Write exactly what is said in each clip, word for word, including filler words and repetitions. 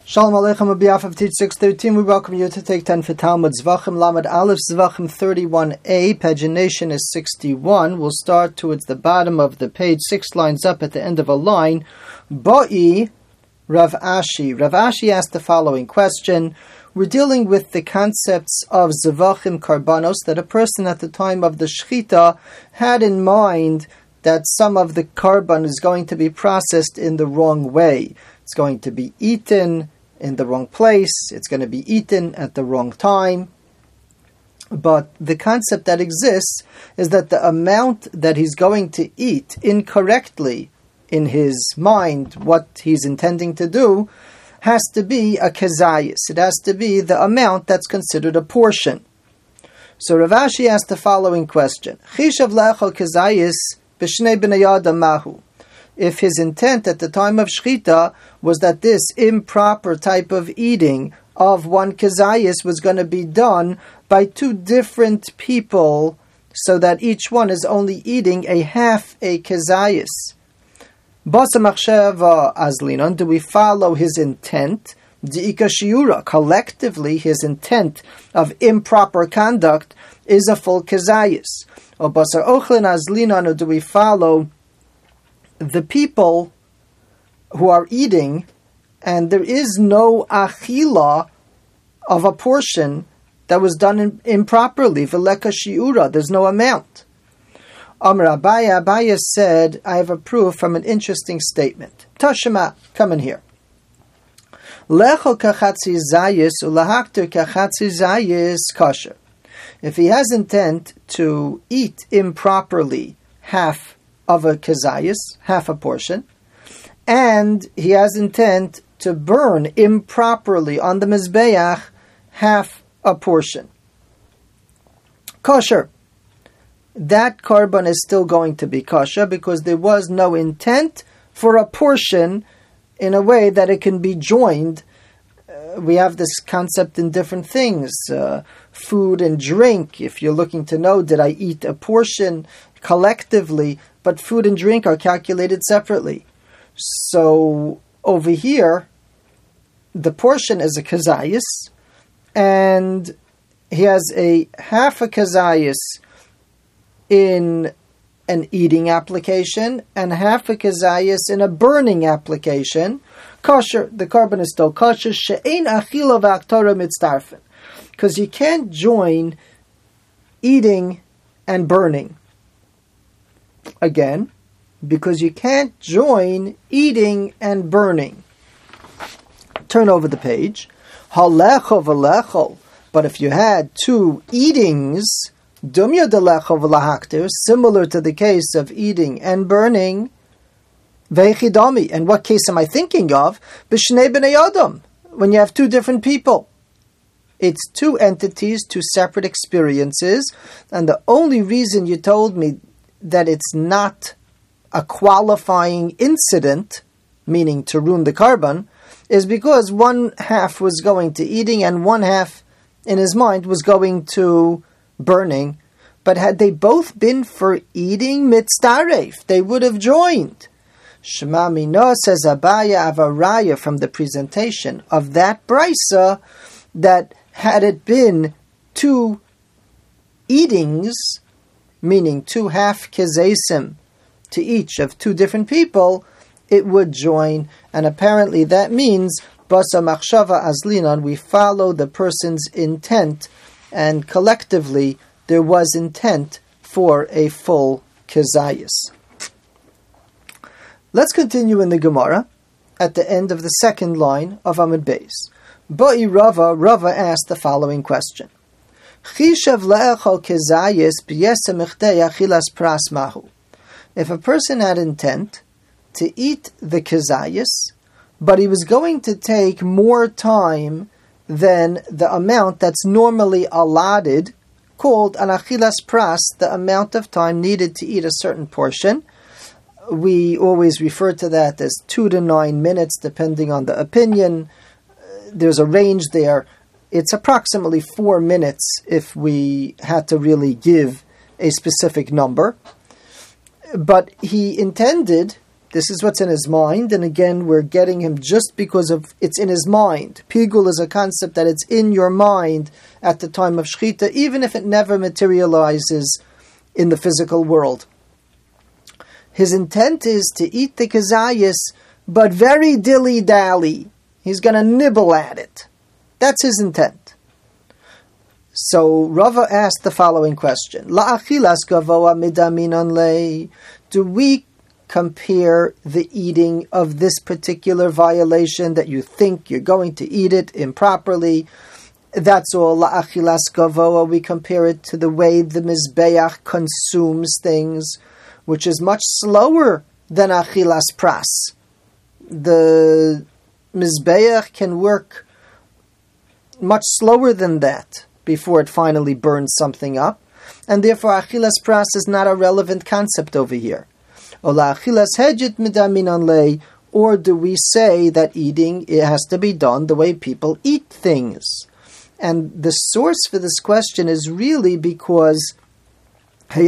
Shalom Aleichem on behalf of Teach six thirteen. We welcome you to take ten for Talmud Zvachim Lamed Aleph Zvachim thirty-one a. Pagination is sixty-one. We'll start towards the bottom of the page, six lines up at the end of a line. Ba'i Rav Ashi. Rav Ashi asked the following question. We're dealing with the concepts of Zvachim Karbanos that a person at the time of the Shechita had in mind that some of the Karban is going to be processed in the wrong way. It's going to be eaten in the wrong place. It's going to be eaten at the wrong time. But the concept that exists is that the amount that he's going to eat incorrectly in his mind, what he's intending to do, has to be a kezayis. It has to be the amount that's considered a portion. So Rav Ashi asked the following question. Chishav le'echol kezayis b'shnei b'nei adam mahu. If his intent at the time of Shechita was that this improper type of eating of one kezayis was going to be done by two different people, so that each one is only eating a half a kezayis. Basa machshava azlinon, do we follow his intent? Di'ika shiura, collectively his intent of improper conduct is a full kezayis. Or basar ochlin azlinon, or do we follow the people who are eating, and there is no achila of a portion that was done in, improperly. Veleka shiura, there's no amount. Amar Abaya, Abaya said, I have a proof from an interesting statement. Tashema, come in here. Lechol kachatzi zayis ulahakter kachatzi zayis kosher. If he has intent to eat improperly half of a kezayis, half a portion, and he has intent to burn improperly on the mizbeach half a portion, kosher. That korban is still going to be kosher because there was no intent for a portion in a way that it can be joined. Uh, we have this concept in different things, uh, food and drink. If you're looking to know, did I eat a portion collectively? But food and drink are calculated separately. So over here, the portion is a kezayis, and he has a half a kezayis in an eating application and half a kezayis in a burning application. Kosher, the korban is still kosher. She'ein achila v'aktora mitzdarfen, because you can't join eating and burning. Again, because you can't join eating and burning. Turn over the page. Halecho v'lechol. But if you had two eatings, dumya delecho v'lahakter, similar to the case of eating and burning, veichidami. And what case am I thinking of? B'shnei b'nei adam. When you have two different people. It's two entities, two separate experiences, and the only reason you told me that it's not a qualifying incident, meaning to ruin the korban, is because one half was going to eating and one half in his mind was going to burning. But had they both been for eating, mitzdaref, they would have joined. Shema Mino, says Abaya Avaraya from the presentation of that brisa, that had it been two eatings, meaning two half kezesim to each of two different people, it would join. And apparently that means basa machshava azlinan, we follow the person's intent, and collectively there was intent for a full kezayis. Let's continue in the Gemara at the end of the second line of Amud Beis. Ba'i Rava, Rava asked the following question. If a person had intent to eat the kezayis, but he was going to take more time than the amount that's normally allotted, called an achilas pras, the amount of time needed to eat a certain portion. We always refer to that as two to nine minutes, depending on the opinion. There's a range there. It's approximately four minutes if we had to really give a specific number. But he intended This is what's in his mind, and again, we're getting him just because of it's in his mind. Pigul is a concept that it's in your mind at the time of Shechita, even if it never materializes in the physical world. His intent is to eat the kazayas, but very dilly-dally. He's going to nibble at it. That's his intent. So Rava asked the following question: La'achilas gavoa midaminon lei. Do we compare the eating of this particular violation that you think you're going to eat it improperly? That's all. La'achilas gavoa. We compare it to the way the mizbeach consumes things, which is much slower than achilas pras. The mizbeach can work much slower than that before it finally burns something up, and therefore achilas pras is not a relevant concept over here. Or do we say that eating, it has to be done the way people eat things? And the source for this question is really because there's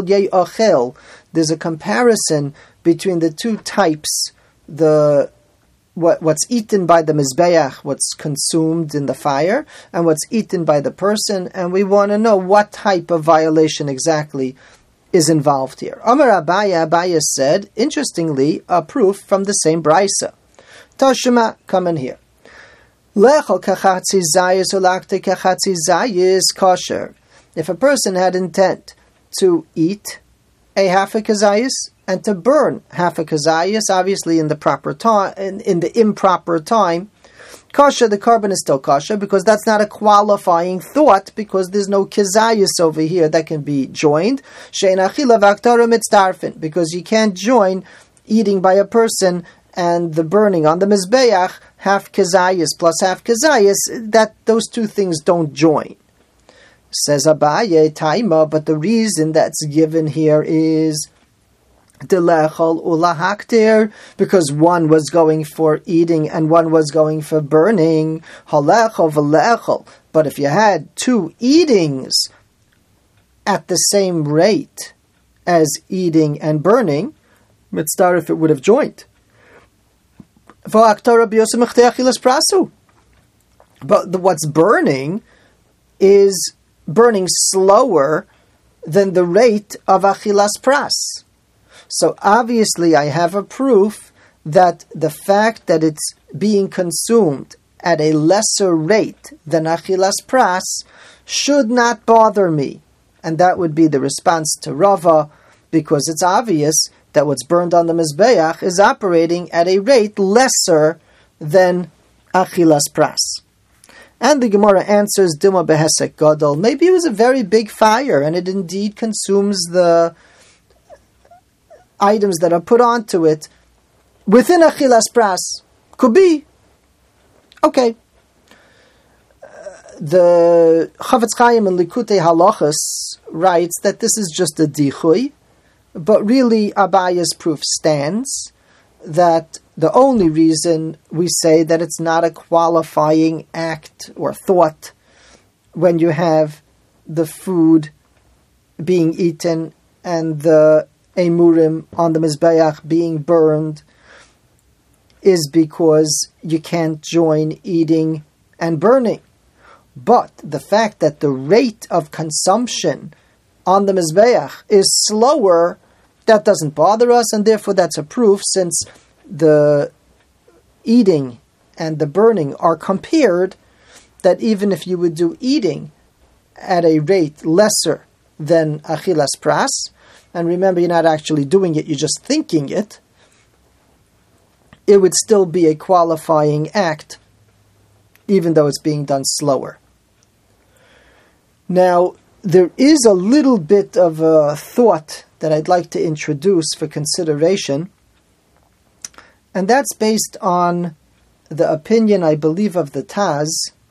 a comparison between the two types, the what, what's eaten by the mizbeach, what's consumed in the fire, and what's eaten by the person, and we want to know what type of violation exactly is involved here. Amar Abaya, Abaya said, interestingly, a proof from the same brisa. Tashima, come in here. Lechol kachatzi zayis ulakte kachatzi zayis kosher. If a person had intent to eat a half a kazayis and to burn half a kazayis, obviously in the proper time, in, in the improper time, kosher, the carbon is still kosher, because that's not a qualifying thought, because there's no kazayis over here that can be joined. Shein achila v'aktara mitzdarfin, because you can't join eating by a person and the burning on the mizbeach, half kazayis plus half kazayis, that those two things don't join. Says Abaye, taima, but the reason that's given here is delechol ulahaktir, because one was going for eating and one was going for burning. Halechol v'lechol. But if you had two eatings at the same rate as eating and burning, mitzvah if it would have joined. But the, what's burning is burning slower than the rate of achilas pras. So obviously I have a proof that the fact that it's being consumed at a lesser rate than achilas pras should not bother me. And that would be the response to Rava, because it's obvious that what's burned on the mizbeach is operating at a rate lesser than achilas pras. And the Gemara answers, Duma behesek gadol. Maybe it was a very big fire, and it indeed consumes the items that are put onto it within achilas pras. Could be. Okay. Uh, the Chavetz Chaim in Likutei Halachos writes that this is just a dichui, but really Abaya's proof stands that the only reason we say that it's not a qualifying act or thought when you have the food being eaten and the emurim on the mizbeach being burned is because you can't join eating and burning. But the fact that the rate of consumption on the mizbeach is slower, that doesn't bother us, and therefore that's a proof, since the eating and the burning are compared, that even if you would do eating at a rate lesser than achilas pras, and remember, you're not actually doing it, you're just thinking it, it would still be a qualifying act, even though it's being done slower. Now, there is a little bit of a thought that I'd like to introduce for consideration, and that's based on the opinion, I believe, of the Taz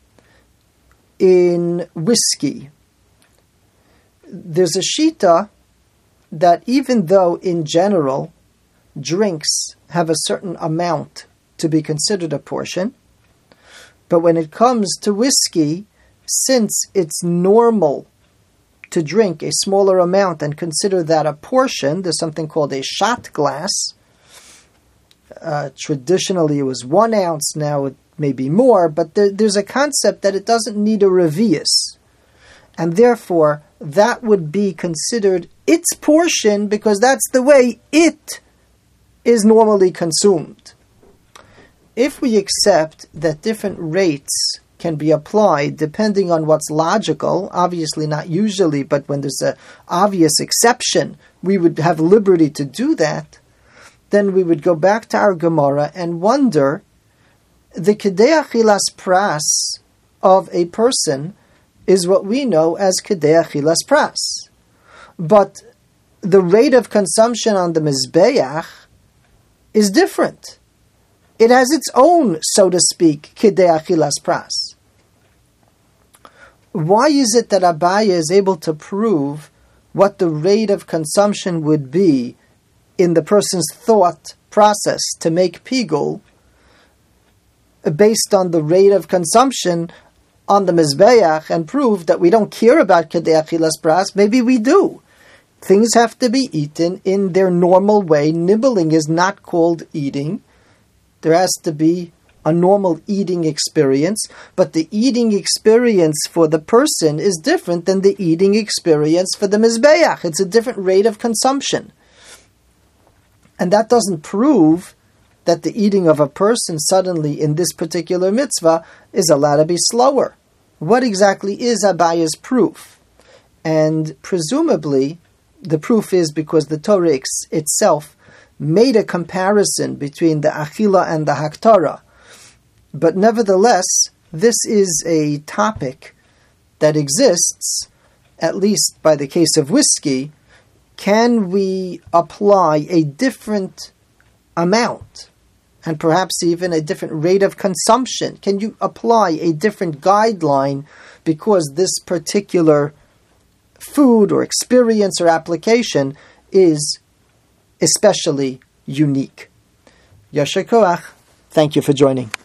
in whiskey. There's a shita that even though in general drinks have a certain amount to be considered a portion, but when it comes to whiskey, since it's normal to drink a smaller amount and consider that a portion, there's something called a shot glass, Uh, traditionally, it was one ounce. Now it may be more, but there, there's a concept that it doesn't need a revius, and therefore that would be considered its portion because that's the way it is normally consumed. If we accept that different rates can be applied depending on what's logical, obviously not usually, but when there's an obvious exception, we would have liberty to do that, then we would go back to our Gemara and wonder, the Kedei Achilas Pras of a person is what we know as Kedei Achilas Pras. But the rate of consumption on the Mizbeach is different. It has its own, so to speak, Kedei Achilas Pras. Why is it that Abaye is able to prove what the rate of consumption would be in the person's thought process to make pigul based on the rate of consumption on the Mizbeach, and prove that we don't care about Kedei Achilas Pras? Maybe we do. Things have to be eaten in their normal way. Nibbling is not called eating. There has to be a normal eating experience, but the eating experience for the person is different than the eating experience for the Mizbeach. It's a different rate of consumption. And that doesn't prove that the eating of a person suddenly in this particular mitzvah is allowed to be slower. What exactly is Abaye's proof? And presumably, the proof is because the Torah ex- itself made a comparison between the Achila and the Haktara. But nevertheless, this is a topic that exists, at least by the case of whiskey. Can we apply a different amount, and perhaps even a different rate of consumption? Can you apply a different guideline because this particular food or experience or application is especially unique? Yasher Koach. Thank you for joining.